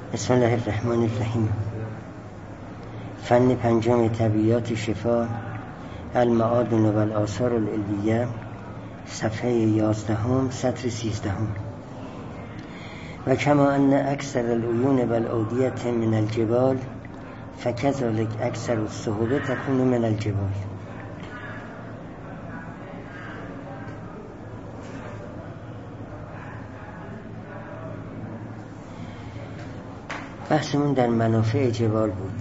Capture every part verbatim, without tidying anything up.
بسم الله الرحمن الرحیم. فن پنجم طبیعیات شفا، المعادن و الآثار العلویه، صفحه یازدهم، سطر سیزدهم. و کما ان اکثر العیون و الاودیه من الجبال فکذلک اکثر السحب تکون من الجبال. بحثمون در منافع جبال بود.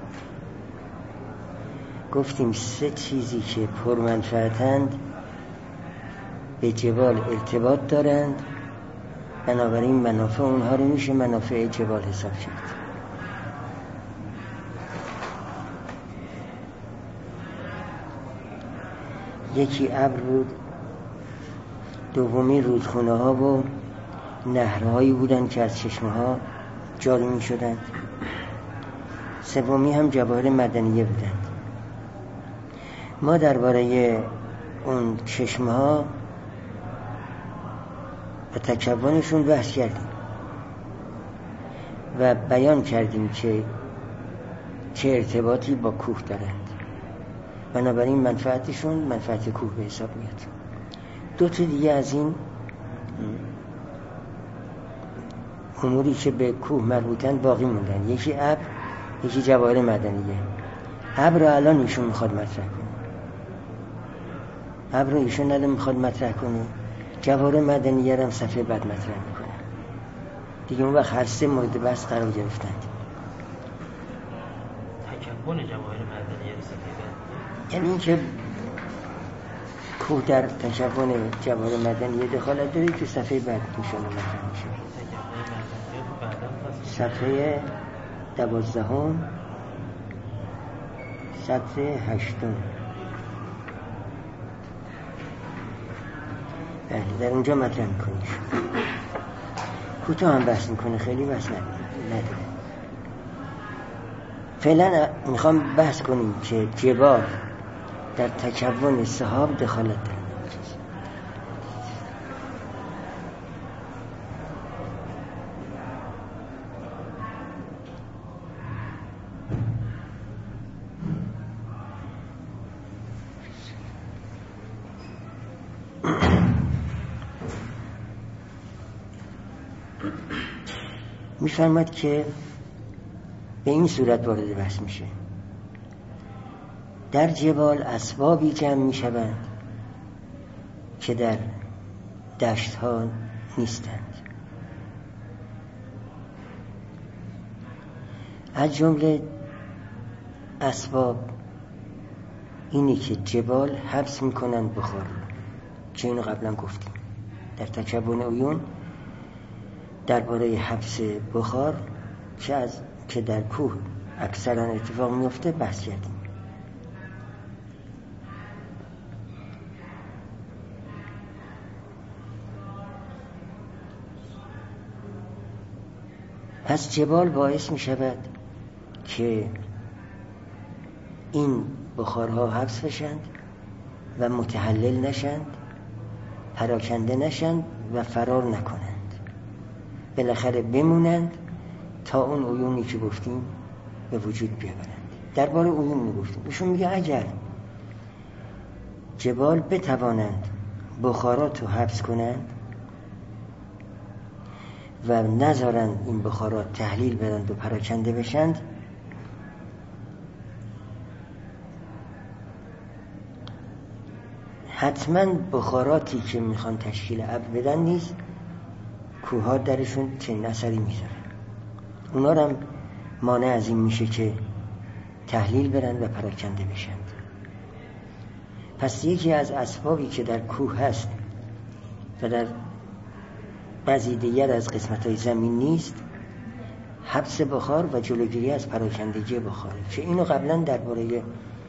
گفتیم سه چیزی که پرمنفعتند به جبال ارتباط دارند، بنابراین منافع اونها رو میشه منافع جبال حساب کرد. یکی ابر بود، دومی رودخونه ها و نهرهایی بودند که از چشمه ها جاری می شدند، سومی هم جواهر معدنیه بودند. ما درباره اون چشمه ها و تکونشون بحث کردیم و بیان کردیم که چه ارتباطی با کوه دارند، بنابراین منفعتشون منفعت کوه به حساب میاد. دو تا دیگه از این اموری که به کوه مربوطن باقی موندن، یکی ابر، یکی جواهر معدنیه. ابر رو الان ایشون میخواد مطرح کنه، ابر رو ایشون الان میخواد مطرح کنه، جواهر معدنیه رو هم صفحه بعد مطرح میکنه دیگه. اون وقت هر سه مورد بحث قرار گرفتند. تکون جواهر معدنیه رو صفحه بعد، یعنی این که کوه در تکون جواهر معدنیه دخالت داره که صفحه بعد میشونه مطرح میشه. صفحه دوازدهم، سطر هشتم. بله، در اونجا مطرح میکنیش. کوتاه هم بحث میکنه، خیلی بحث نداره. فعلا میخوام بحث کنیم که جبال در تکون سحاب دخالت داره. میفرماد که به این صورت وارد بحث میشه: در جبال اسبابی جمع میشوند که در دشت ها نیستند. از جمله اسباب اینی که جبال حبس میکنند بخار رو، که اینو قبلا گفتیم در تکون عیون درباره حبس بخار که از که در کوه اکثرا اتفاق میفته بحث کردیم. پس جبال باعث می شود که این بخارها حبس بشند و متحلل نشند، پراکنده نشند و فرار نکنند، بالاخره بمونند تا اون عیونی که گفتیم به وجود بیاورند. درباره عیون میگفتیم، ایشون میگه اگر جبال بتوانند بخارات رو حبس کنند و نذارند این بخارات تحلیل برند و پراکنده بشند، حتما بخاراتی که میخوان تشکیل ابر بدن نیست، کوه‌ها درشون چنین اثری میذاره، اونا رو هم مانع از این میشه که تحلیل برن و پراکنده بشند. پس یکی از اسبابی که در کوه هست و در بعضی دیگر از قسمت‌های زمین نیست، حبس بخار و جلوگیری از پراکندگی بخاره، که اینو قبلا درباره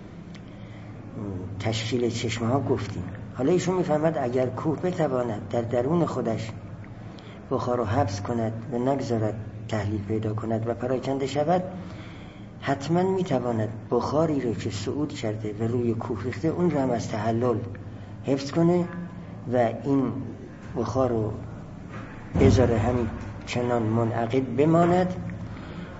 تشکیل چشمه ها گفتیم. حالا ایشون میفهمد اگر کوه بتواند در درون خودش بخار رو حبس کند و نگذارد تحلیل پیدا کند و پراکنده شود، حتما میتواند بخاری رو که صعود کرده و روی کوه ریخته اون رو هم از تحلل حفظ کنه و این بخار رو بذاره همین چنان منعقد بماند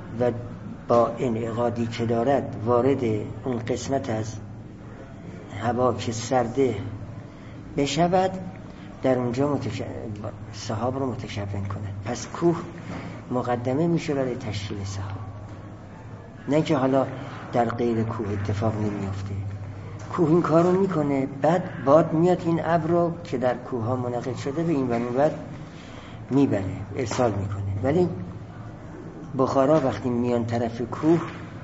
و با انعقادی که دارد وارد اون قسمت از هوا که سرده بشود، در اونجا متش... سحاب رو متشون کند. پس کوه مقدمه میشه برای تشکیل سحاب، نه که حالا در غیر کوه اتفاق نمیافته. کوه این کار رو میکنه، بعد باد میاد این ابر رو که در کوه ها منعقد شده به این و اون ور میبره، ارسال میکنه. ولی بخارا وقتی میان طرف کوه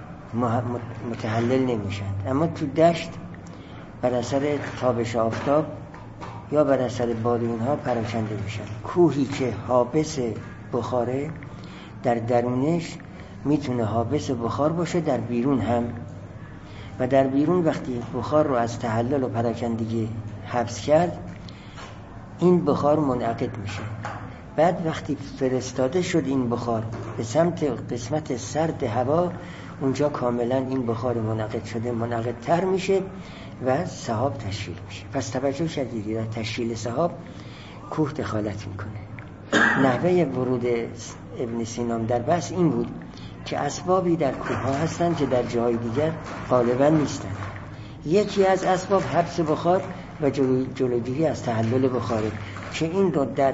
متحلل نمیشن، اما تو دشت بر اثر تابش آفتاب یا بر اثر باد اینها پراکنده میشن. کوهی که حابس بخاره در درونش میتونه حابس بخار باشه در بیرون هم، و در بیرون وقتی بخار رو از تحلل و پراکندگی حبس کرد این بخار منعقد میشه. بعد وقتی فرستاده شد این بخار به سمت قسمت سرد هوا، اونجا کاملا این بخار منعقد شده منعقد تر میشه و سحاب تشکیل میشه. پس توجه شدیدی در تشکیل سحاب کوه دخالت میکنه. نحوه ورود ابن سینا در بحث این بود که اسبابی در کوه ها هستن که در جای دیگر غالبا نیستن. یکی از اسباب حبس بخار و جلوگیری از تحلل بخاره که این رو در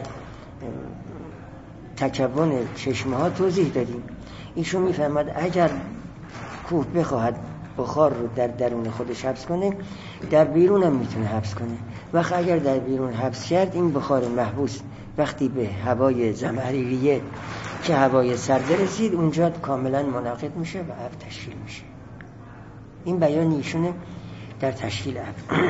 تکون چشمه ها توضیح دادیم. ایشون میفهمد اگر کوه بخواهد بخار رو در درون خودش حبس کنه، در بیرون هم میتونه حبس کنه. وقت اگر در بیرون حبس کرد، این بخار محبوس وقتی به هوای زمهریریه که هوای سرد رسید، اونجا کاملا منعقد میشه و ابر تشکیل میشه. این بیان ایشونه در تشکیل ابر.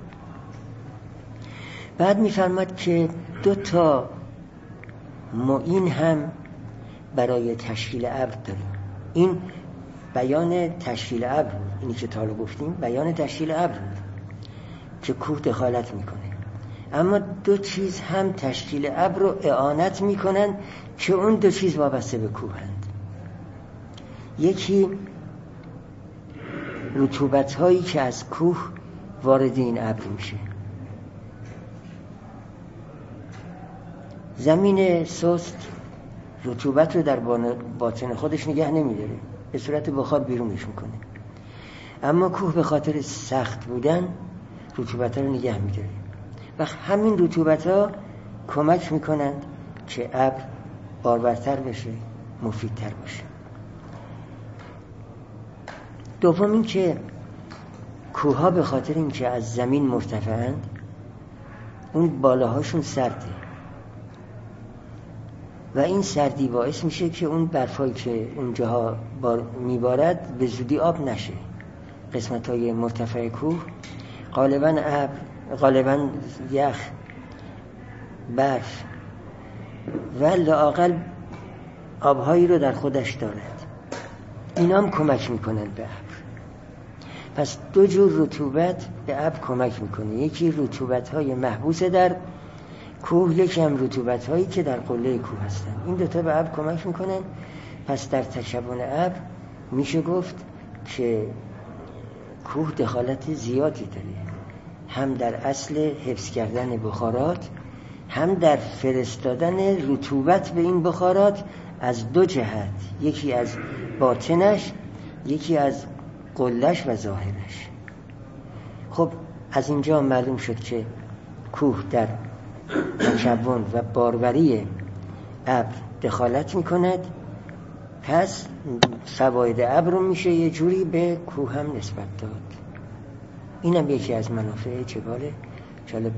بعد میفرماد که دو تا معین هم برای تشکیل ابر داریم. این بیان تشکیل ابر، اینی که تا حالا گفتیم بیان تشکیل ابر که کوه دخالت میکنه. اما دو چیز هم تشکیل ابر رو اعانت میکنن که اون دو چیز وابسته به کوه هند. یکی رطوبت هایی که از کوه وارد این ابر میشه. زمین سست رطوبت رو در باطن خودش نگه نمیداره، به صورت بخار بیرونش میکنه. اما کوه به خاطر سخت بودن رطوبت رو نگه میداره و همین رطوبت ها کمک میکنند که ابر بارورتر بشه، مفیدتر باشه. دوم این که کوه ها به خاطر این که از زمین مرتفعند، اون بالاهاشون سرده و این سردی باعث میشه که اون برفایی که اونجاها بار میبارد به زودی آب نشه. قسمت های مرتفع کوه غالباً ابر، غالباً یخ، برف و لااقل آبهایی رو در خودش دارد. اینا هم کمک میکنن به ابر. پس دو جور رطوبت به ابر کمک میکنه. یکی رطوبت های محبوس در کوه، یکی هم رطوبت هایی که در قله کوه هستن. این دوتا به ابر کمک میکنن. پس در تکون ابر میشه گفت که کوه دخالت زیادی داره، هم در اصل حفظ کردن بخارات، هم در فرستادن رطوبت به این بخارات از دو جهت، یکی از باطنش، یکی از قلهش و ظاهرش. خب از اینجا معلوم شد که کوه در تکون و باروری ابر دخالت میکند. پس فواید ابر رو میشه یه جوری به کوه هم نسبت داد. اینم یکی از منافع جباله که حالا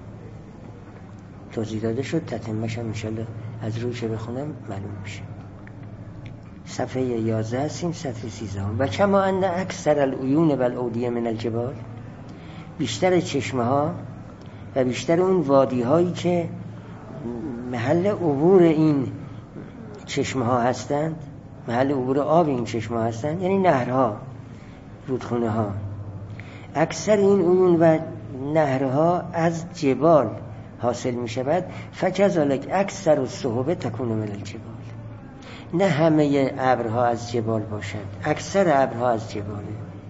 توضیح داده شد. تتمه‌اش هم انشالله از روی که بخونم معلوم میشه. صفحه یازده هستیم، سطر سیزده. و کما ان اکثر العیون و الاودیه من الجبال، بیشتر چشمه ها و بیشتر اون وادی هایی که محل عبور این چشمه ها هستند، محل عبور آب این چشمه ها هستند، یعنی نهرها، رودخونه ها، اکثر این عیون و نهرها از جبال حاصل می شود. فکذالک اکثر السحب تکون من الجبال. نه همه ابرها از جبال باشند، اکثر ابرها از جباله.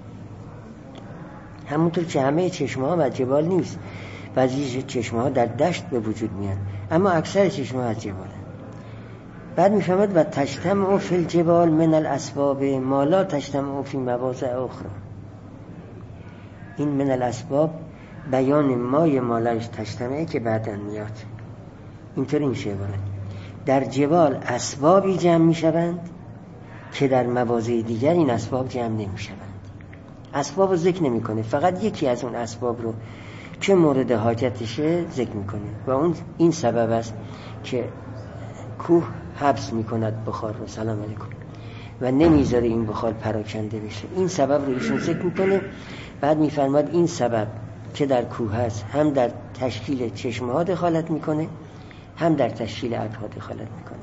همونطور که همه چشمه ها از جبال نیست، بعضی چشمه ها در دشت به وجود میان، اما اکثر چشمه ها از جباله. بعد میفهمد و تجتمع فی الجبال من الاسباب ما لا تجتمع فی مواضع اخرى. این من الاسباب بیان مای مالایش تجتمعه که بعداً میاد. اینطوری میشه عبارت. در جبال اسبابی جمع میشوند که در مواضع دیگر این اسباب جمع نمیشوند. اسباب رو ذکر نمیکنه، فقط یکی از اون اسباب رو که مورد حاجتشه ذکر میکنه و اون این سبب است که کوه حبس میکند بخار رو، سلام علیکم، و نمیذاره این بخار پراکنده بشه. این سبب رو ایشون ذکر میکنه. بعد میفرماد این سبب که در کوه هست هم در تشکیل چشمه ها دخالت میکنه، هم در تشکیل ابرها دخالت میکنه.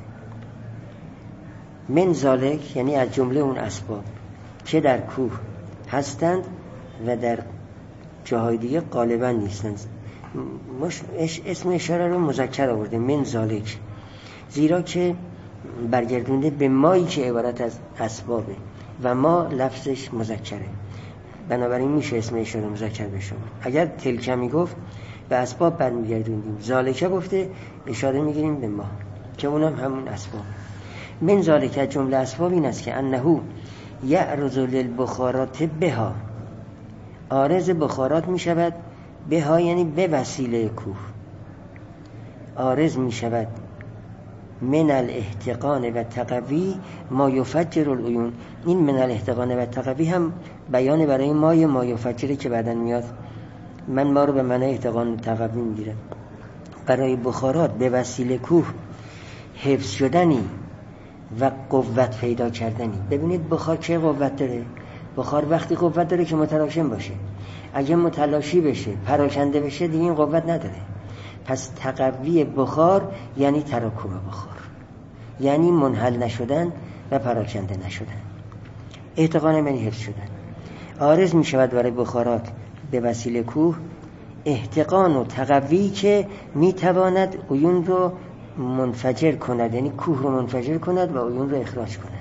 من ذالک یعنی از جمله اون اسباب که در کوه هستند و در جاهای دیگه غالبا نیستند. مش اسم اشاره رو مذکر آورده، من ذالک، زیرا که برگردونده به مایی که عبارت از اسبابه و ما لفظش مذکره، بنابراین میشه اسم اشاره مذکر بشه. اگر تلک میگفت به اسباب برمیگردوندیم، ذالک گفته اشاره میگیریم به ما که اونم همون اسباب. من ذالک جمله اسباب این است که انه یعرض للبخارات بها، عارض بخارات میشود، بها یعنی به وسیله کوه، عارض میشود من الاحتقان و تقوی ما یفجر العیون. این من الاحتقان و تقوی هم بیان برای مای ما یفجره که بعدن میاد. من ما رو به معنی احتقان و تقوی میگیرم. برای بخارات به وسیله کوه حفظ شدنی و قوت پیدا کردنی. ببینید بخار چه قوت داره؟ بخار وقتی قوت داره که متراکم باشه، اگه متلاشی بشه، پراکنده بشه، دیگه این قوت نداره. پس تقوی بخار یعنی تراکم بخار، یعنی منحل نشدن و پراکنده نشدن. احتقان یعنی حفظ شدن. عارض می شود برای بخارات به وسیله کوه احتقان و تقوی که می تواند عیون رو منفجر کند، یعنی کوه رو منفجر کند و عیون رو اخراج کند.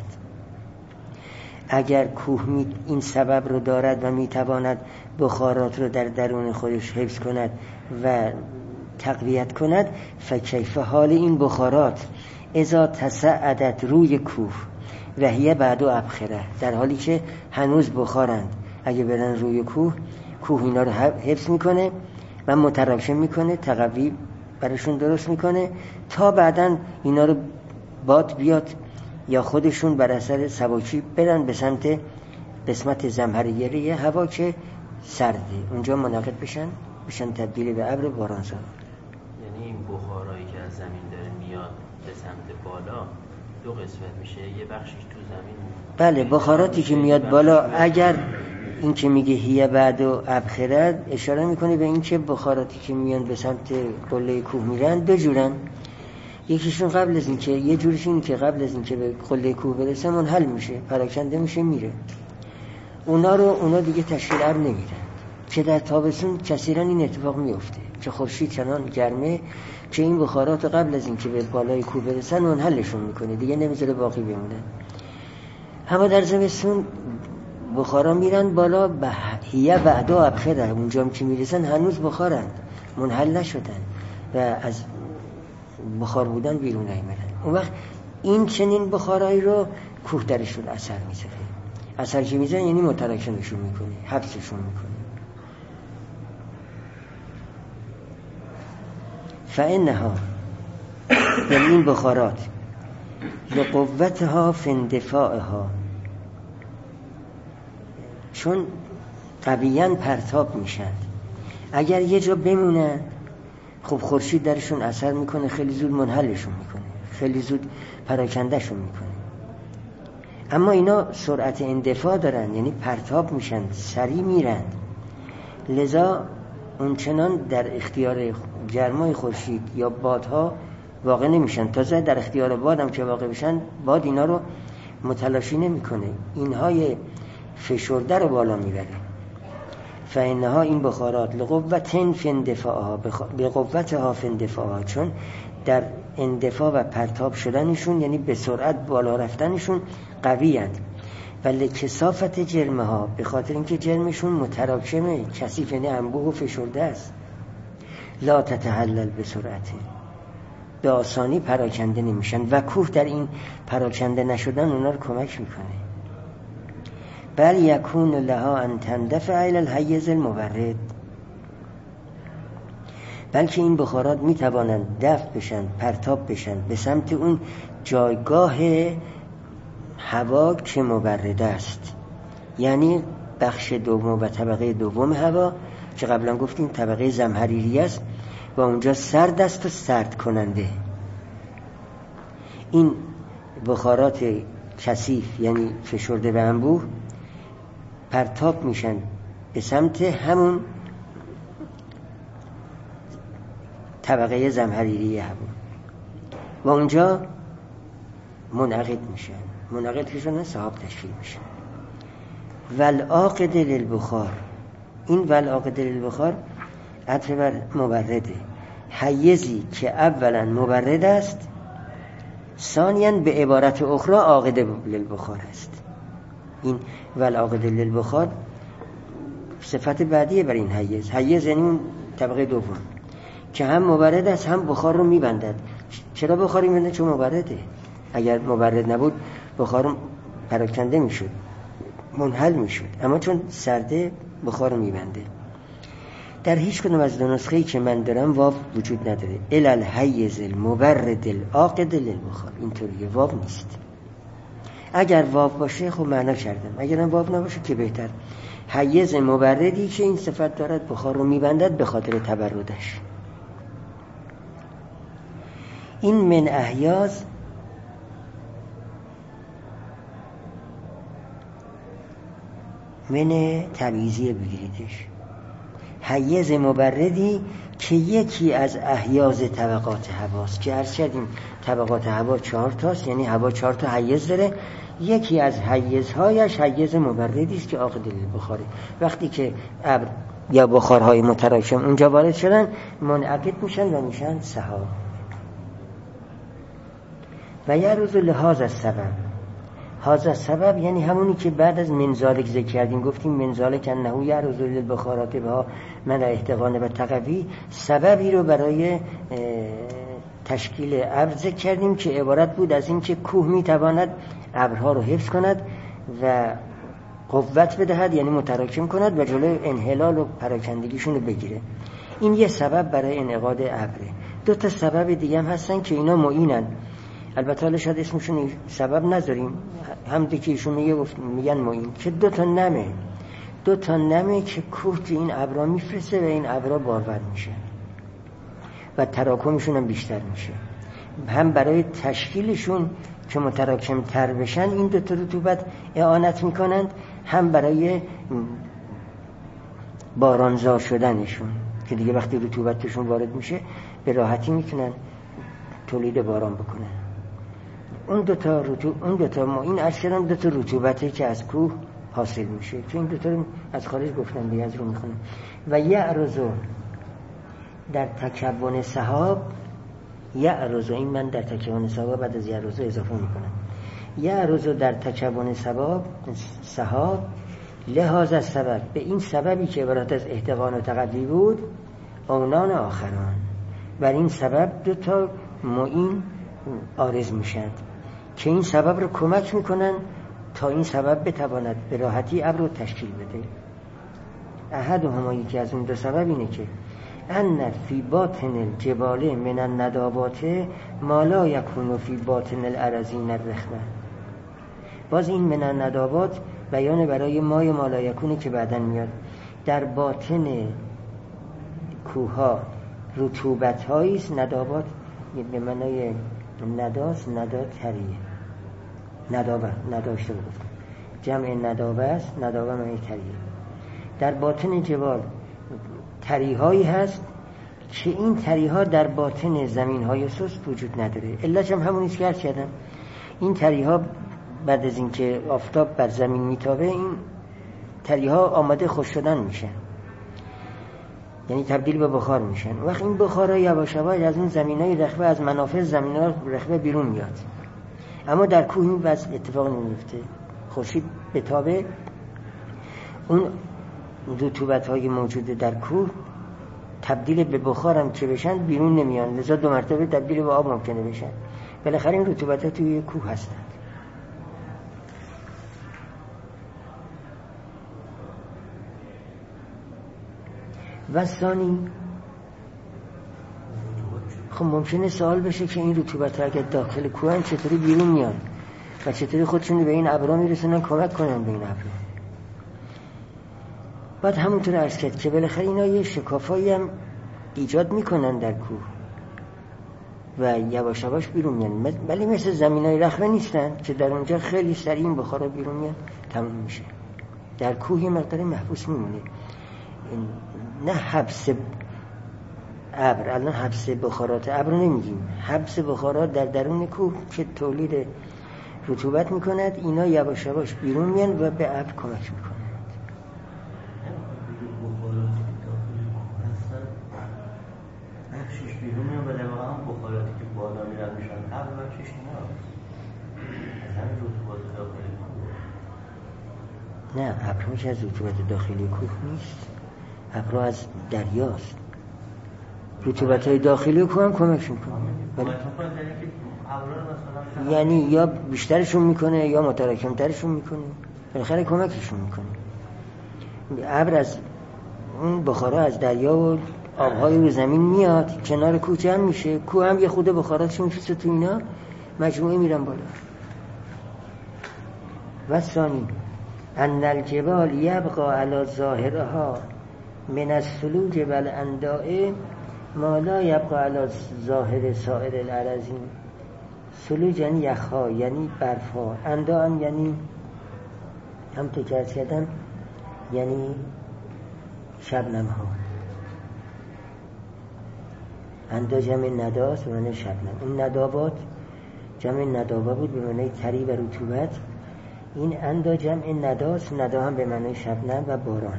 اگر کوه این سبب رو دارد و می تواند بخارات رو در درون خودش حفظ کند و تقویت کند، فکیف حال این بخارات اذا تصعدت روی کوه و هی بعد و ابخره، در حالی که هنوز بخارند، اگه برن روی کوه، کوه اینا رو حفظ میکنه و متراکم میکنه، تقوی براشون درست میکنه تا بعدن اینا رو باد بیاد یا خودشون بر اثر سباکی برن به سمت قسمت زمهریه هوا که سرده، اونجا منعقد بشن بشن تبدیل به ابر بارانزا. یعنی این بخارایی که از زمین داره میاد به سمت بالا دو قسمت میشه، یه بخشش تو زمین. بله، بخاراتی که میاد بالا، اگر این که میگه هیه بعد و ابخرد اشاره میکنه به این که بخاراتی که میان به سمت قله کوه میرن دو جورن. یکیشون قبل از این که یه جورش این که قبل از این که به قله کوه برسه منحل میشه، پراکنده میشه، میره. اونا رو اونا دیگه تشکیل ابر نمیدن که در تابستون کثیرا این اتفاق میفته که خورشید چنان گرمه که این بخارات قبل از این که به بالای کوه برسن منحلشون میکنه، دیگه نمیذاره باقی بمونن. اما در زمستون بخارا میرن بالا، به هیه بعد و ابخره، اونجا که میرسن هنوز بخارند، منحل نشدن و از بخار بودن بیرون نمیرن. اون وقت این چنین بخارایی رو کوه درشون اثر میذاره. اثر که میذاره یعنی متراکمشون میکنه، حبسشون میکنه. فانها یعنی این بخارات لقوتها فی اندفاعها، چون قویاً پرتاب میشن، اگر یه جا بمونن خب خورشید درشون اثر میکنه، خیلی زود منحلشون میکنه، خیلی زود پراکندهشون میکنه. اما اینا سرعت اندفاع دارن، یعنی پرتاب میشن، سریع میرن، لذا اونچنان در اختیار گرمای خورشید یا بادها واقع نمیشن. تازه در اختیار باد هم که واقع بشن، باد اینا رو متلاشی نمیکنه، اینهای فشرده رو بالا میبره. فانها این بخارات لقوتن فی اندفاعها، به قوتها فی اندفاعها، چون در اندفاع و پرتاب شدنشون یعنی به سرعت بالا رفتنشون قوی اند. ولی کثافت جرمه ها، به خاطر اینکه جرمشون متراکمه، کثیف، یعنی انبوه و فشرده است. لا تتحلل به سرعت، به آسانی پراکنده نمیشن و کوه در این پراکنده نشدن اونا رو کمک میکنه. بل یکون لها ان تندفع الی الحیز المبرد، بلکه این بخارات میتوانند دفع بشن، پرتاب بشن به سمت اون جایگاه هوا که مبرد است، یعنی بخش دوم و طبقه دوم هوا که قبلا گفتیم طبقه زمهریری است و اونجا سرد است و سرد کننده. این بخارات کثیف یعنی فشرده به انبوه پرتاب میشن به سمت همون طبقه زمهریری هوا و اونجا منعقد میشن. منعقد که شدن سحاب تشکیل میشن. والعاقد للبخار، این والعاقد للبخار عطف بر مبرده، حیزی که اولا مبرد است، ثانیاً به عبارت اخرى عاقد للبخار است. این والعاقد للبخار صفت بعدیه بر این حیز. حیز یعنی اون طبقه دوم که هم مبرد است هم بخار رو میبندد. چرا بخاری میبنده؟ چون مبرده. اگر مبرد نبود بخار پراکنده میشد، منحل میشد، اما چون سرده بخار رو میبنده. در هیچ کدوم از دو نسخه‌ای که من دارم واو وجود نداره. الی الحیز المبرد العاقد للبخار، اینطوریه، واو نیست. اگر واو باشه خب معنا کردم، اگرم واو نباشه که بهتر. حیز مبردی که این صفت دارد، بخار رو میبندد به خاطر تبردش. این من احیاز من تبعیضیه بگیریدش. حیز مبردی که یکی از احیاز طبقات هواست که عرض کردیم طبقات هوا چهار تاست، یعنی هوا چهار تا حیز داره. یکی از حیزهایش حیز مبردی است که عاقد للبخاره. وقتی که ابر یا بخارهای متراکم اونجا وارد شدن منعقد میشن و میشن سحاب. و یعرض لهذا السبب، هذا سبب یعنی همونی که بعد از منزالک ذکر کردیم، گفتیم منزالک انه یعرض للبخارات بها من احتقان و تقوی، سببی رو برای تشکیل ابر ذکر کردیم که عبارت بود از این که کوه میتواند ابرها رو حفظ کند و قوت بدهد، یعنی متراکم کند و جلوی انحلال و پراکندگیشون رو بگیره. این یه سبب برای انعقاد ابره. دو تا سبب دیگه هم هستن که اینا معینن، البته حالا شاید اسمشون سبب نذاریم، هم دیگه ایشون میگه میگن معین، که دو تا نمه دو تا نمه که کوه تو این ابرا میفرسته و این ابرا بارور میشه و تراکمشون هم بیشتر میشه. هم برای تشکیلشون که متراکم تر بشن این دو تا رطوبت اعانت میکنند، هم برای بارانزا شدنشون که دیگه وقتی رطوبتشون وارد میشه به راحتی میتونن تولید باران بکنن. اون دو تا رطوبت، اون دو تا ما این اشکران دو تا رطوبتی که از کوه حاصل میشه که این دو تا از خارج گفتن دیگه از رو میخونم. و یعرضو در تکون سحاب، یعرضو این من در تکون سحاب بعد از یعرضو اضافه میکنم. یعرضو در تکون سحاب سحاب لهذا سبب، به این سببی که عبارت از احتقان و تقوی بود، اونان آخران، بر این سبب دو تا معین عارض میشن که این سبب رو کمک میکنن تا این سبب بتواند به راحتی ابر رو تشکیل بده. احد و همایی که از اون دو سبب اینه که ان فی باطن الجبال من الندابات ما لا یکون فی باطن الارضین الرخوه. باز این من الندابات بیان برای مای ما لا یکونه که بعدن میاد. در باطن کوها رطوبت هاییست، ندابات به معنای نداست، ندا تریه، ندابه نداشته بود جمع ندابه است، ندابه معنی تریه. در باطن جبال تریهایی هست که این تریها در باطن زمین های سست وجود نداره. علت هم همونیست که عرض کردم، این تریها بعد از اینکه آفتاب بر زمین میتابه این تریها آماده خوش شدن میشن، یعنی تبدیل به بخار میشن. وقت این بخارا یواش یواش از اون زمینای رخوه، از منافذ زمینای رخوه بیرون میاد. اما در کوه این وضع اتفاق نمیفته. خورشید بتابه، اون رطوبت های موجود در کوه تبدیل به بخارم که بشن بیرون نمیان، لذا دو مرتبه تبدیل به آب ممکنه بشن. بالاخره این رطوبت‌ها توی کوه هستند. و ثانی، خب ممکنه سوال بشه که این رطوبت‌ها اگر داخل کوه هم چطوری بیرون میان و چطوری خودشون به این ابرها میرسونن کمک کنن به این ابرها. بعد همونطور عرض کرد که بالاخره اینا یه شکافایی هم ایجاد میکنن در کوه و یواش یواش بیرون میان، ولی مثل زمینای رخوه نیستن که در اونجا خیلی سریع این بخارا بیرون میان تموم میشه. در کوه یه مقدار محبوس میمونه. نه حبس ابر، الان حبس بخارات ابر نمیگیم، حبس بخارات در درون کوه که تولید رطوبت میکند، اینا یواش یواش بیرون میان و به ابر کمک میکنن. بخشش بیرون میان و در واقع هم بخاراتی که بالا میرن میشن ابر، بخشش نه از همین رطوبات داخلی کوه. نه، ابرها که از رطوبت داخلی کوه نیست، ابرها از دریاست. رطوبت های داخلی کوه هم کمک میکنه، یعنی یا بیشترشون میکنه یا متراکم ترشون میکنه، بالاخره کمکشون میکنه. ابر از اون بخارا از دریا و آبهای رو زمین میاد کنار کوه جمع میشه، کوه هم یه خود بخاراتش میفرسته تو اینا، مجموعه میرن بالا. و ثانی ان الجبال یبقى علی ظاهرها من الثلوج والانداء ما لا یبقى علی ظاهر سائر الاراضین. ثلوج یعنی یخها، یعنی برفها، انداء یعنی هم تکرس کردم یعنی شبنم ها. اندا جمع نداست به معنی شبنم. این ندابات جمع ندابه بود به معنی تری و رطوبت. این اندا جمع نداست، ندا هم به معنی شبنم و باران.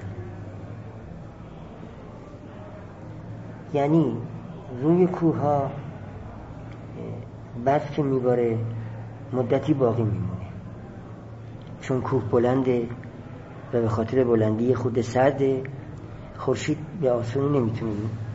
یعنی روی کوه ها برف که میباره مدتی باقی میمونه، چون کوه بلنده و به خاطر بلندی خود سرده، خورشید به آسونی نمیتونه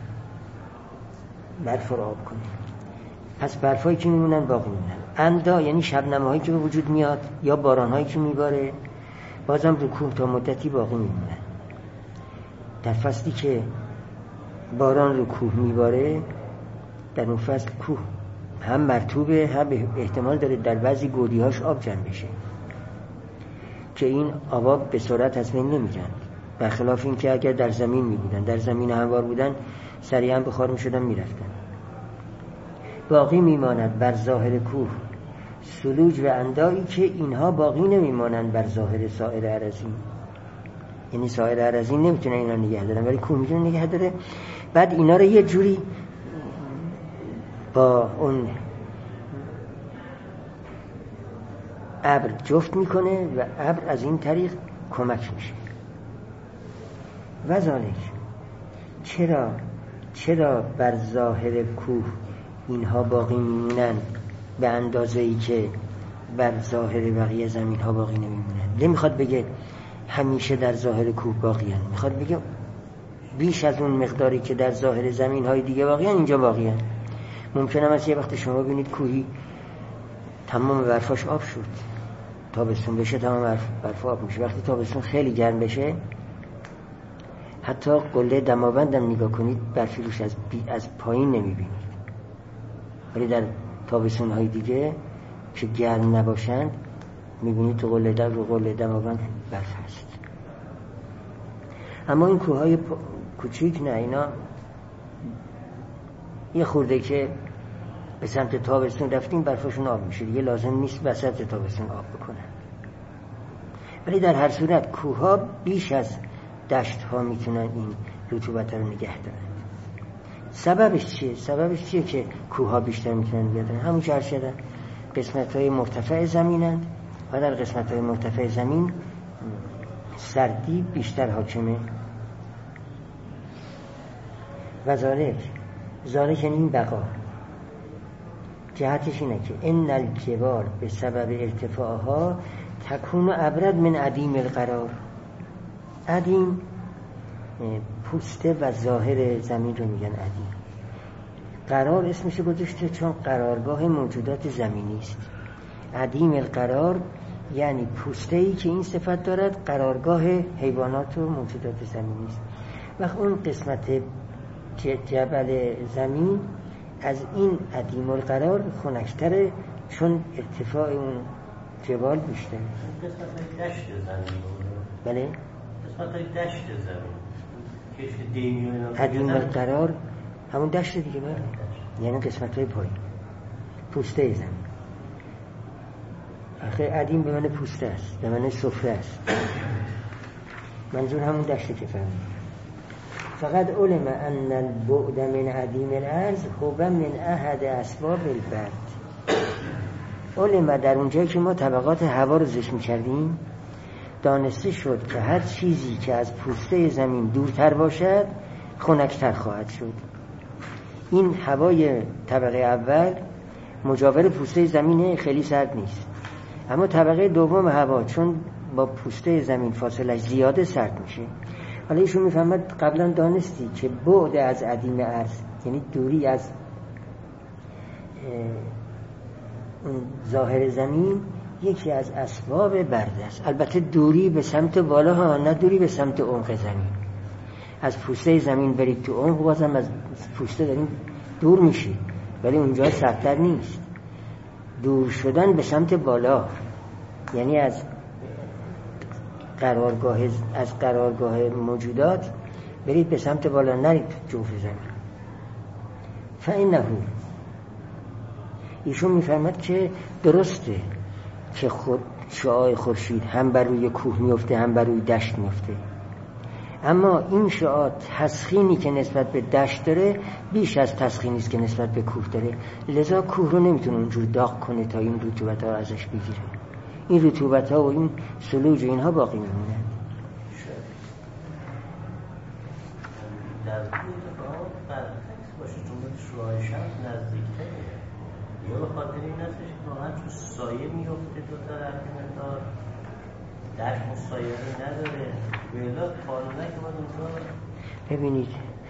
برف رو آب کنه، پس برفایی که میمونن باقی میمونن. اندا یعنی شبنم هایی که به وجود میاد یا باران هایی که میباره، بازم رو کوه تا مدتی باقی میمونن. در فصلی که باران رو کوه میباره، در اون فصل کوه هم مرطوبه، هم احتمال داره در بعضی گودی هاش آب جمع بشه که این آبا به سرعت از بین نمیرن، برخلاف این که اگر در زمین میبودن، در زمین هموار بودن سریعا بخار میشدن میرفتن. باقی میماند بر ظاهر کوه ثلوج و اندایی که اینها باقی نمیمانند بر ظاهر سایر اراضین. یعنی سایر اراضین نمیتونه اینا نگه دارن ولی کوه میتونه نگه داره. بعد اینا رو یه جوری با اون ابر جفت میکنه و ابر از این طریق کمک میشه. و ذالک چرا چرا بر ظاهر کوه اینها باقی میمونن به اندازه ای که بر ظاهر بقیه زمین ها باقی نمیمونن؟ نمیخواد بگه همیشه در ظاهر کوه باقی هن، میخواد بگه بیش از اون مقداری که در ظاهر زمین های دیگه باقی هن اینجا باقی هن. ممکنه مثلا یه وقت شما ببینید کوهی تمام برفاش آب شد، تابستون بشه تمام برف, برف آب میشه. وقتی تابستون خیلی گرم بشه حتی قله دماوندم نگاه کنید برفی روش از, از پایین نمیبینید، ولی در تابستون های دیگه که گرم نباشند میبینید تو قله دم رو قله دماوند برف هست. اما این کوه های پ... کوچیک نه، اینا یه خورده که به سمت تابستون رفتیم برفشون آب میشه دیگه، لازم نیست وسط تابستون آب بکنن. ولی در هر صورت کوه ها بیش از دشت ها میتونن این رطوبت رو نگه دارن. سببش چیه؟ سببش چیه که کوه ها بیشتر میتونن نگه دارن؟ همون که عرض شدن قسمت های مرتفع زمینند و در قسمت های مرتفع زمین سردی بیشتر حاکمه. و ذالک ذالک یعنی این بقا، جهتش اینه که ان الجبال به سبب ارتفاعها تکون ابرد من عدیم القرار. عدیم پوسته و ظاهر زمین رو میگن عدیم. قرار اسمش گذاشته چون قرارگاه موجودات زمینی است. عدیم القرار یعنی پوسته‌ای که این صفت دارد، قرارگاه حیوانات و موجودات زمینی است. وقت اون قسمت جبل زمین از این عدیم القرار خنک‌تره چون ارتفاع اون جبال بیشتره. قسمت دشت زمین. بله؟ قسمت دشت زمین. کشت دیمی و عدیم القرار همون دشت دیگه بله. یعنی قسمت های پایین پوسته زمین. آخه عدیم به من پوسته است، به من سفره است. منظور همون دشته که فهمید. فقط علم ان البعد من عدیم الارض هو من احد اسباب البرد. علم در اونجایی که ما طبقات هوا رو ذکر می‌کردیم دانسته شد که هر چیزی که از پوسته زمین دورتر باشد خنک‌تر خواهد شد. این هوای طبقه اول مجاور پوسته زمین خیلی سرد نیست، اما طبقه دوم هوا چون با پوسته زمین فاصله زیاده سرد میشه. حالا ایشون میفهمد قبلا دانستی که بعد از عدیم ارض یعنی دوری از اون ظاهر زمین یکی از اسباب برد است. البته دوری به سمت بالا ها، نه دوری به سمت عمق زمین. از پوسته زمین برید تو عمق بازم از پوسته داریم دور میشید، ولی اونجا سخت‌تر نیست. دور شدن به سمت بالا یعنی از قرارگاه از قرارگاه موجودات برید به سمت بالا، نرید جوف زمین. فإنه ایشون میفهمد که درسته که خود شعاع خورشید هم بر روی کوه میفته هم بر روی دشت میفته، اما این شعاع تسخینی که نسبت به دشت داره بیش از تسخینی است که نسبت به کوه داره، لذا کوه رو نمیتونه اونجور داغ کنه تا این رطوبت ها ازش بگیره. این رطوبت ها و این سلوج و اینها باقی میمونه. در کوه برعکس باشه چون شعاع شمس نزدیکتره، یا به خاطر این هستش که واقعا تو سایه میفته دو طرف مقدار دشت سایه رو نداره ویلا پارونه که باید اونطور. ببینید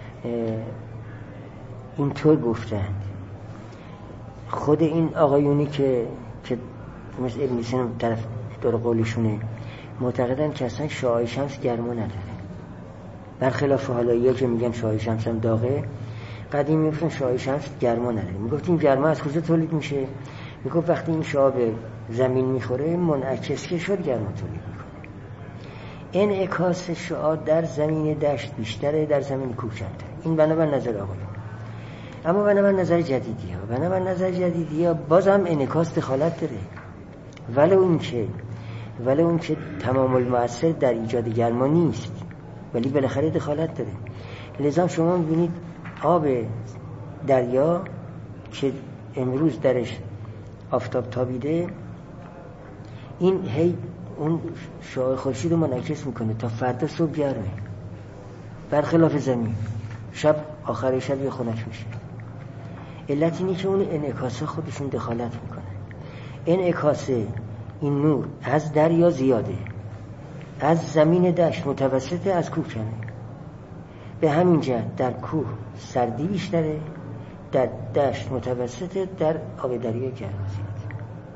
اینطور گفتند خود این آقایونی که که مثل ابن سینا طرف دور قولشونه معتقدن که اصلا شعاع شمس گرما نداره، برخلاف حالایی‌ها که میگن شعاع شمس هم داغه. قدیم میگفتن شعاع شمس گرما نداره. میگفتیم گرما از کجا تولید میشه؟ میگفت وقتی این شعاع به زمین میخوره منعکس که شد گرما تولید میکنه. انعکاس شعاع در زمین دشت بیشتره، در زمین کوه کمتره. این بنابر نظر آقایون. اما بنابر نظر جدیدی ها بنابر نظر جدیدی ها باز هم انعکاس دخالت داره، ولی اون که ولی اون که تمام المؤثر در ایجاد گرما نیست، ولی بالاخره دخالت داره. لذا شما می‌بینید آب دریا که امروز درش آفتاب تابیده این هی اون شعاع خورشید رو منعکس میکنه تا فردا صبح گرمه، برخلاف زمین شب آخر شب یه خنک میشه. علت اینه که اون انعکاسه خودشون دخالت میکنه. انعکاسه این نور از دریا زیاده، از زمین دشت متوسطه، از کوه کمه. به همین جهت در کوه سردی بیشتره، در دشت متوسطه، در آب دریا گرما زیاده.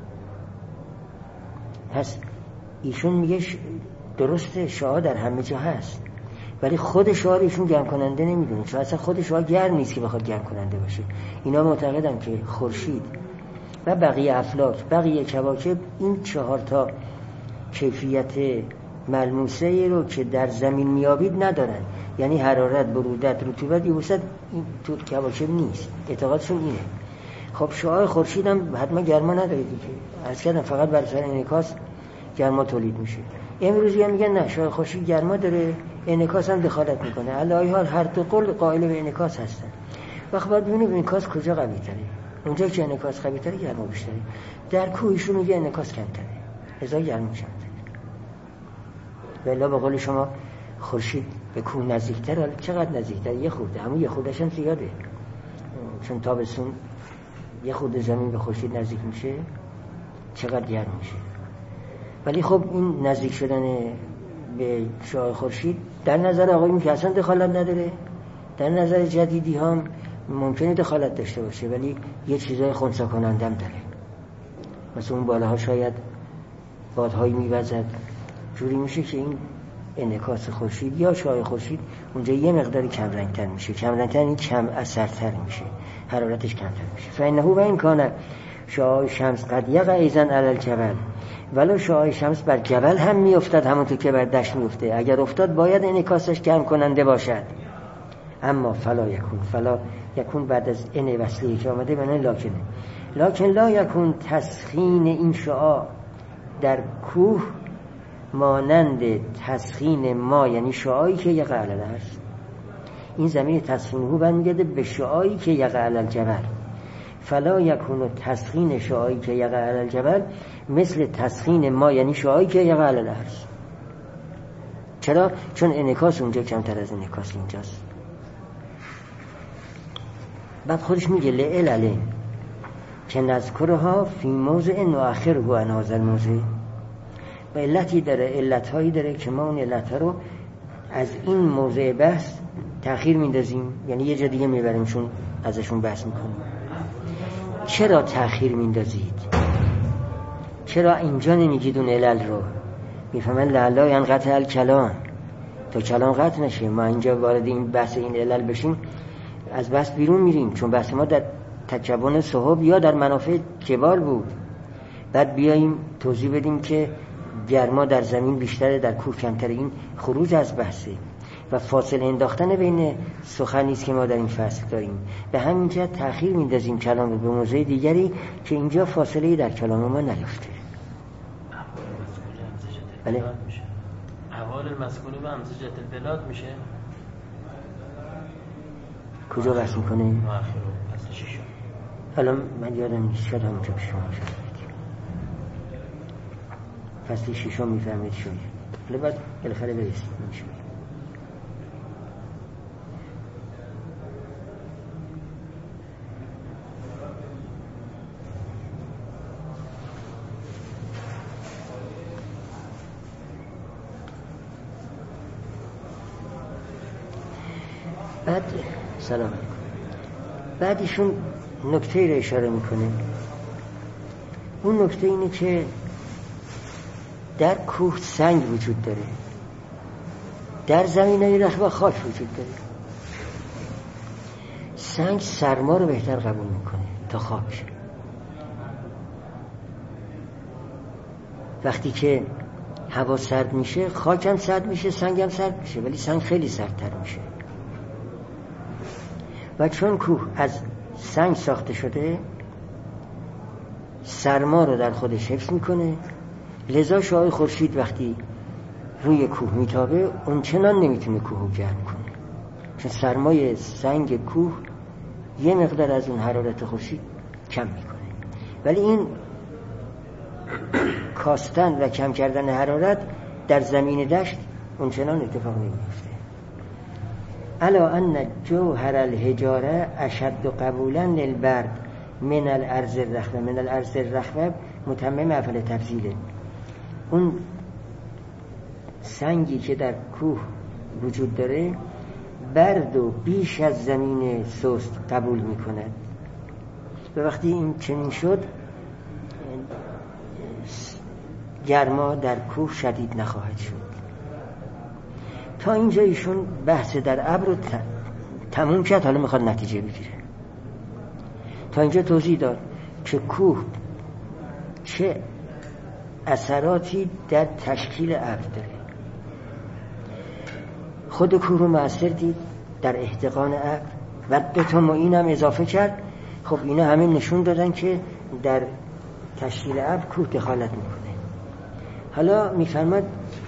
پس ایشون میگه درسته شعاع در همه جا هست، ولی خود شعاع ایشون گرم کننده نمیدونه، چون اصلا خود شعاع گرم نیست که بخواد گرم کننده باشه. اینا معتقدن که خورشید و بقیه افلاک بقیه کواکب این چهار تا کیفیت ملموسه رو که در زمین میابید ندارن، یعنی حرارت، برودت، رطوبت، یبوست این تو کواکب نیست. اعتقادشون اینه. خب شعاع خورشید هم حتما گرما نداره دیگه، عرض کردم فقط بر اثر انعکاس گرما تولید میشه. امروزی هم میگن نه شعاع خورشید گرما داره، انعکاس هم دخالت میکنه. علی حال هر دو قول قائل به انعکاس هستن. وقت بعد ببینیم انعکاس کجا قوی تره. اونجا که انعکاس قوی تره گرما بیشتره. در کوهشون میگه انعکاس کمتره، لذا گرما کمتره. بلا به قول شما خورشید به کوه نزدیکتره. حالا چقدر نزدیکتره؟ یه خورده، همون یه خورده‌ش هم زیاده، چون تابستون یه خورده زمین به خورشید نزدیک میشه چقدر گرم میشه. ولی خب این نزدیک شدن به شعاع خورشید در نظر آقایون که اصلا دخالت نداره، در نظر جدیدی هم ممکنه دخالت داشته باشه، ولی یه چیزای خنثی کنندم داره. مثلا اون بالاها شاید بادهایی میوزد، جوری میشه که این انعکاس خورشید یا شعاع خورشید اونجا یه مقداری کم رنگتر میشه، کم رنگتر این کم اثرتر میشه، حرارتش کمتر میشه. فانه و این کانه شعاع شمس قد یقع ایضا علی الجبل، ولو شعاع شمس بر جبل هم میافتد همونطور که بر دشت میفته، اگر افتاد باید انعکاسش کم کننده باشد. اما فلا یکون، فلا یکون بعد از ان وصلی که آمده معنی لاکنه، لکن لا یکون تسخین این شعاع در کوه مانند تسخین ما، یعنی شعاعی که یقع علی الارض. این زمین تسخینه برمیگرده به شعاعی که یقع علی الجبل. فلا یکون تسخین شعاعی که یقع علی الجبل مثل تسخین ما، یعنی شعاعی که یقع علی الارض. چرا؟ چون انعکاس اونجا کمتر از انعکاس اینجاست. بعد خودش میگه لعلل که نذکرها فی موضع نؤخره عن هذا الموضع، و علتی داره، علتهایی داره که ما اون علتها رو از این موضع بحث تأخیر میندازیم، یعنی یه جا دیگه میبریم چون ازشون بحث میکنیم. چرا تأخیر میندازید؟ چرا اینجا نمیگید اون علل رو؟ میفهمن لعلا ینقطع الکلام، تا کلام قطع نشه. ما اینجا وارد این بحث این علل بشیم از بحث بیرون میریم، چون بحث ما در تکون صحب یا در منافع جبال بود. بعد بیاییم توضیح بدیم که گرما در زمین بیشتره در کوه کمتره. این خروج از بحثه و فاصله انداختن بین سخنی است که ما در این فصل داریم. به همین جهت تأخیر میندازیم کلام رو به موضوع دیگری که اینجا فاصله در کلام ما نیفته. بله؟ احوال المسکونه به همزجت البلاد میشه. کجا بحث میکنه؟ مؤخره فصل ششم. الان من یادم نیست، شاید همونجا پیش شما شد فصل ششم میفهمید شوید، ولی بعد بالاخره برسید میشه. بعد سلام علیکم. بعد ایشون نکته رو اشاره میکنه. اون نکته اینه که در کوه سنگ وجود داره، در زمینه رخوه خاک وجود داره. سنگ سرما رو بهتر قبول میکنه تا خاک. وقتی که هوا سرد میشه خاک هم سرد میشه، سنگ هم سرد میشه، ولی سنگ خیلی سردتر میشه. و چون کوه از سنگ ساخته شده سرما رو در خودش حفظ میکنه، لذا شعاع خورشید وقتی روی کوه میتابه اون چنان نمیتونه کوه رو گرم کنه، چون سرمای سنگ کوه یه مقدار از اون حرارت خورشید کم میکنه. ولی این کاستن و کم کردن حرارت در زمین دشت اون چنان اتفاق نمیفته. الا ان جوهر الحجاره اشد قبولا للبرد من الارض الرخوه. من الارض الرخوه متمم افعال تفضیله. اون سنگی که در کوه وجود داره برد و بیش از زمین سست قبول میکند و وقتی این چنین شد گرما در کوه شدید نخواهد شد. تا اینجا ایشون بحث در ابر رو تموم کرد، حالا میخواد نتیجه بگیره. تا اینجا توضیح داد که کوه چه اثراتی در تشکیل ابر داره. خود کوه رو مؤثر دید در احتقان ابر و به تماین هم اضافه کرد. خب اینا همه نشون دادن که در تشکیل ابر کوه دخالت میکنه. حالا میفرماد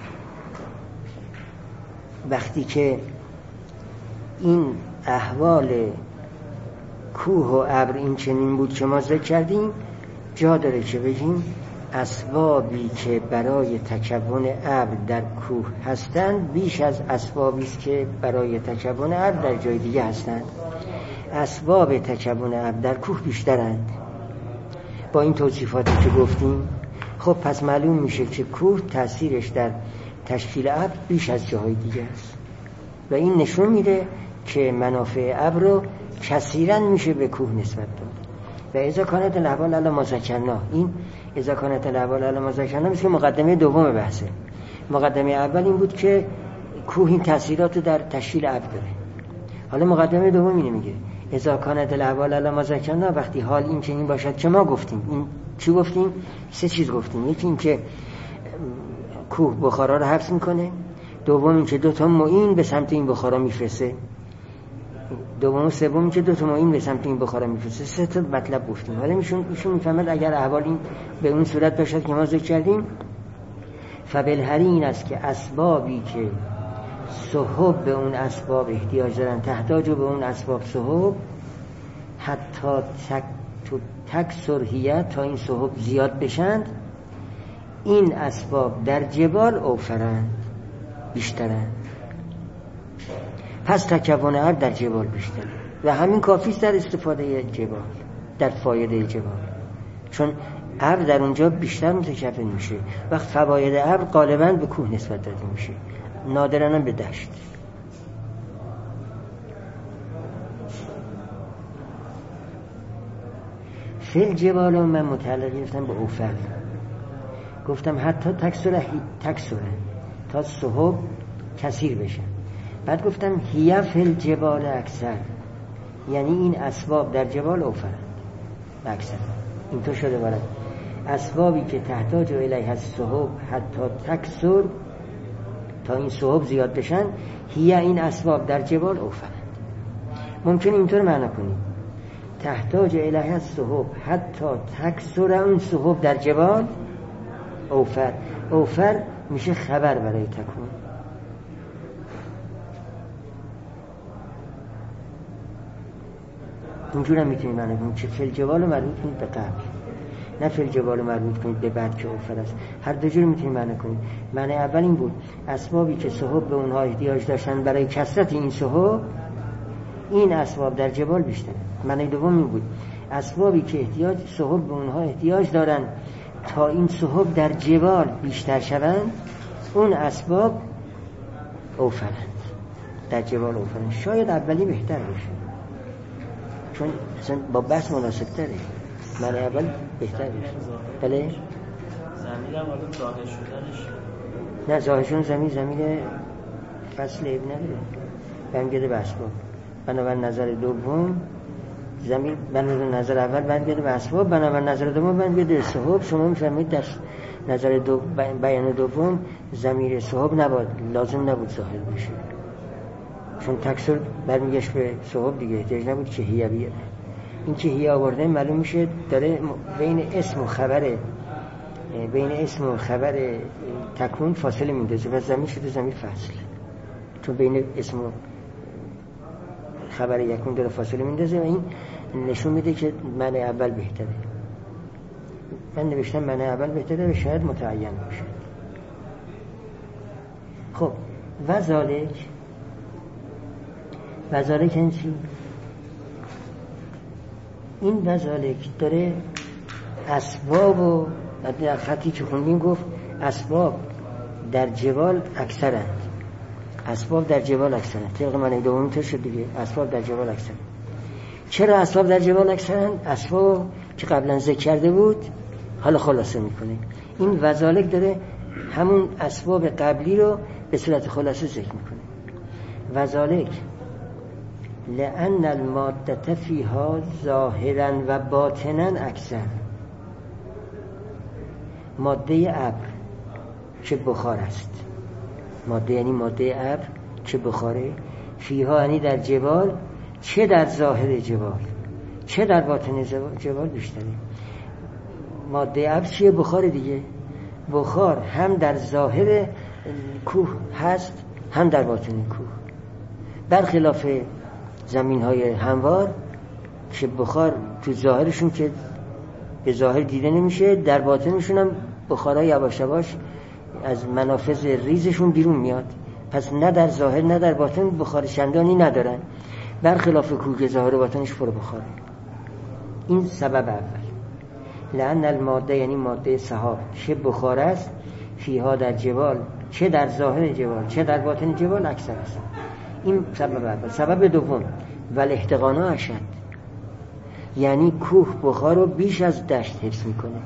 وقتی که این احوال کوه و ابر این چنین بود که ما ذکر کردیم، جا داره که بگیم اسبابی که برای تکون ابر در کوه هستند بیش از اسبابی است که برای تکون ابر در جای دیگه هستند. اسباب تکون ابر در کوه بیشترند با این توصیفاتی که گفتیم. خب پس معلوم میشه که کوه تأثیرش در تشکیل ابر بیش از جاهای دیگه است و این نشون میده که منافع ابر رو کثیراً میشه به کوه نسبت داد. و اذا کانت الاحوال علی ما ذکرنا، این اذا کانت الاحوال علی ما ذکرنا مثل مقدمه دوم بحثه. مقدمه اول این بود که کوه این تأثیرات رو در تشکیل ابر داره. حالا مقدمه دوم اینو میگه اذا کانت الاحوال علی ما ذکرنا، وقتی حال این چنین باشد که ما گفتیم. این چی گفتیم؟ سه چیز گفتیم. یکی این که کوه بخارا رو حبس میکنه، دوم این که دو تا معین به سمت این بخارا میفرسته، دوم و سوم این که دو تا معین به سمت این بخارا میفرسته. سه تا مطلب گفتیم. حالا میشون ایشون میفهمد اگر احوال این به اون صورت باشد که ما ذکر کردیم، فبالهری این است که اسبابی که صحب به اون اسباب احتیاج دارن، تحتاج به اون اسباب صحب، حتی تک تو تک سرحیت، تا این صحب زیاد بشند، این اسباب در جبال اوفرند، بیشترند. پس تکون ابر در جبال بیشتره و همین کافیست در استفاده جبال، در فایده جبال، چون ابر در اونجا بیشتر متکون میشه. وقت فواید ابر غالبا به کوه نسبت داده میشه، نادراً به دشت. فل جبال رو من متعلق گرفتم به اوفر، گفتم حتی تکسره تکسره تا صحب کثیر بشه. بعد گفتم هی فل جبال اکثر، یعنی این اسباب در جبال اوفرند اکثر. اینطور شده برد اسبابی که تحتاج الیه الصحب حتی تکسر، تا این صحب زیاد بشن، هی این اسباب در جبال اوفرند. ممکن اینطور معنی کنیم تحتاج الیه الصحب حتی تکسر، اون صحب در جبال اوفر. اوفر میشه خبر برای تکون. اینجور هم میتونید معنی کنید که فل جبال رو مربوط کنید به قبل، نه فل جبال رو مربوط کنید به بعد که اوفر است. هر دو جور میتونید معنی کنید. معنی اول این بود اسبابی که صحب به اونها احتیاج داشتن برای کثرت این صحب، این اسباب در جبال بیشتره. معنی دوم این بود اسبابی که احتیاج صحب به اونها احتیاج دارن تا این صحب در جبال بیشتر شوند، اون اسباب اوفرند، در جبال اوفرند. شاید اولی بهتر باشه چون با بحث مناسب تره. معنی اول بهتر باشه. بله زمین هم حالا ظاهر شدنش، نه ظاهر شدن زمین زمین فصل اب نداره، برمیگرده به اسباب. بنابراین نظر دوم زمین، بنابراین نظر اول برمیگرده به اسباب، بنابراین نظر دوم برمیگرده به صحب. شما میفهمید در نظر دو بیان دوم ضمیر صحب نباید، لازم نبود ظاهر بشه، چون تکسر برمیگشت به صحب دیگه، احتیاج نبود که هی بیاره. این که هی آورده معلوم میشه داره بین اسم و خبر، بین اسم و خبر تکون فاصله میندازه و ضمیر شده ضمیر فصل، چون بین اسم و خبر یکون داره فاصله میندازه و این نشون میده که معنی اول بهتره. من نوشتم معنی اول بهتره و شاید متعین باشه. خب و ذالک، و ذالک این چی؟ این و ذالک داره اسباب و در خطی که خوندیم گفت اسباب در جبال اکثرند، اسباب در جبال اکثرند. طبق معنی دومی تو شد دیگه، اسباب در جبال اکثرند. چرا اسباب در جبال اکثرند؟ اسباب که قبلا ذکر کرده بود حالا خلاصه میکنه. این و ذالک داره همون اسباب قبلی رو به صورت خلاصه ذکر میکنه. و ذالک لأن المادة فيها ظاهرا و باطنا اکثر. ماده ابر که بخار است، ماده یعنی ماده ابر که بخاره، فیها یعنی در جبال، چه در ظاهر جبال چه در باطن جبال بیشتره. ماده ابر چیه؟ بخار دیگه. بخار هم در ظاهر کوه هست هم در باطن کوه، برخلاف زمین های هموار که بخار تو ظاهرشون که به ظاهر دیده نمیشه، در باطنشون هم بخارها یواش یواش از منافذ ریزشون بیرون میاد. پس نه در ظاهر نه در باطن بخار چندانی ندارن، برخلاف کوه که ظاهر و باطنش پر بخاره. این سبب اول. لأن الماده یعنی ماده سحاب که بخار است، فیها در جبال، چه در ظاهر جبال چه در باطن جبال اکثر است. این سبب اول. سبب دوم ول احتقانا اشد، یعنی کوه بخار رو بیش از دشت حفظ میکنه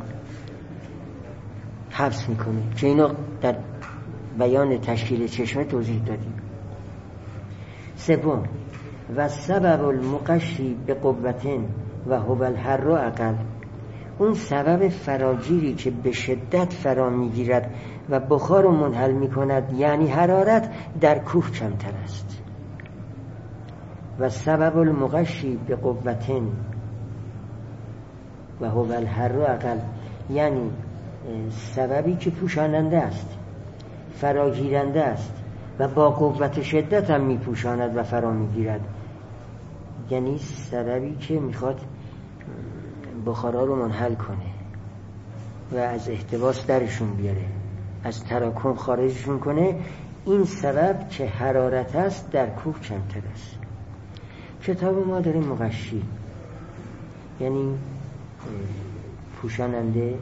حفظ میکنه که اینو در بیان تشکیل چشمه توضیح دادیم. سوم و سبب المقشی به قوتن و هو الحر اقل، اون سبب فراگیری که به شدت فرا میگیرد و بخار رو منحل میکند، یعنی حرارت، در کوه کمتر است. و سبب المقشی به قوتن و هو الحر اقل، یعنی سببی که پوشاننده است، فراگیرنده است و با قوت شدت هم میپوشاند و فرا میگیرد، یعنی سببی که میخواد بخارا رو منحل کنه و از احتباس درشون بیاره، از تراکم خارجشون کنه. این سبب که حرارت است در کوه کمتر است. کتاب ما داره مغشی، یعنی پوشاننده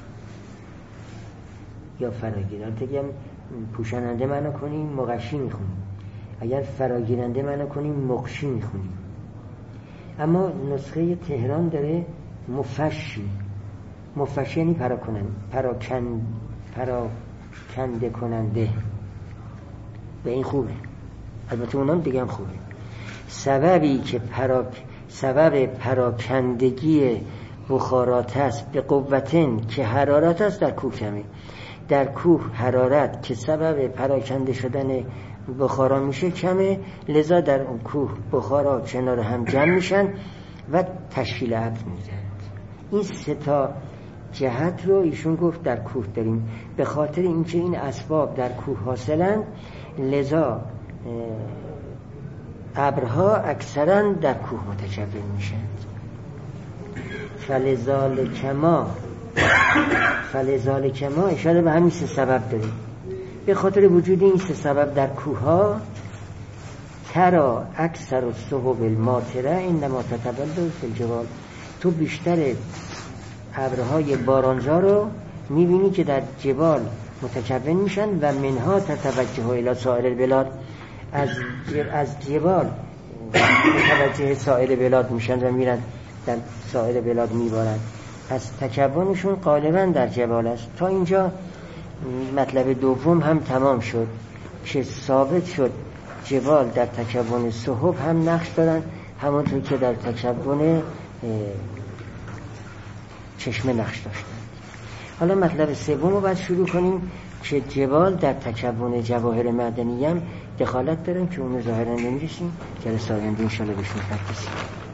یا فراگیرنده. اگر پوشاننده منو کنیم مغشی میخونیم، اگر فراگیرنده منو کنیم مغشی میخونیم. اما نسخه تهران داره مفشی. مفشی یعنی پراکننده، پراکن پراکنده کننده، و این خوبه. البته اونام دیگه هم خوبه. سببی که پراک سبب پراکندگی بخارات است به قوتن که حرارت است در کوه کمه. در کوه حرارت که سبب پراکنده شدن بخارا میشه کمه، لذا در اون کوه بخارا کنار هم جمع میشن و تشکیل ابر میدن. این سه تا جهت رو ایشون گفت در کوه داریم. به خاطر اینکه این اسباب در کوه حاصلن، لذا ابرها اکثرا در کوه متجول میشن. فلذالک ما فلذالک ما اشاره به همین سه سبب داریم. به خاطر وجود این سه سبب در کوه ها ترا اکثر السحب الماطره انما تتولد فی الجبال، تو بیشتر ابرهای بارانزا رو میبینی که در جبال متکون میشن و منها تتوجه الی سایر البلاد، از از جبال متوجه سایر بلاد میشن و میرن در سایر بلاد میبارن. پس تکونشون غالبا در جبال است. تا اینجا مطلب دوم هم تمام شد که ثابت شد جبال در تکون سحب هم نقش دارن، همونطور که در تکون چشمه نقش داشتن. حالا مطلب سوم رو باید شروع کنیم که جبال در تکون جواهر معدنی هم دخالت دارن که اونو ظاهرا نمیرسیم. جلسه آینده انشاءالله بهش می‌پردازیم.